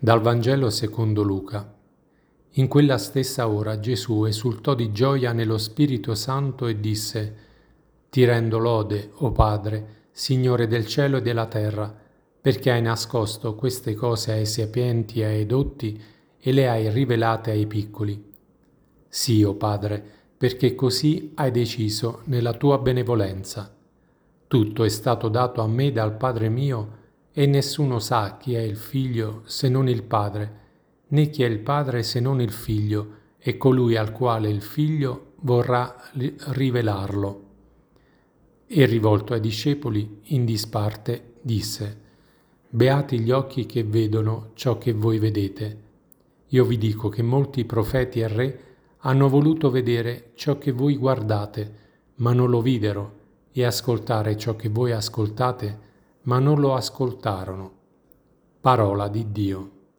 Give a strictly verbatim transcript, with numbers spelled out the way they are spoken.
Dal Vangelo secondo Luca. In quella stessa ora Gesù esultò di gioia nello Spirito Santo e disse: Ti rendo lode, o Padre, Signore del cielo e della terra, perché hai nascosto queste cose ai sapienti e ai dotti e le hai rivelate ai piccoli. Sì, o Padre, perché così hai deciso nella tua benevolenza. Tutto è stato dato a me dal Padre mio, e nessuno sa chi è il Figlio se non il Padre, né chi è il Padre se non il Figlio, e colui al quale il Figlio vorrà rivelarlo. E rivolto ai discepoli, in disparte, disse: Beati gli occhi che vedono ciò che voi vedete. Io vi dico che molti profeti e re hanno voluto vedere ciò che voi guardate, ma non lo videro, e ascoltare ciò che voi ascoltate, ma non lo ascoltarono. Parola di Dio.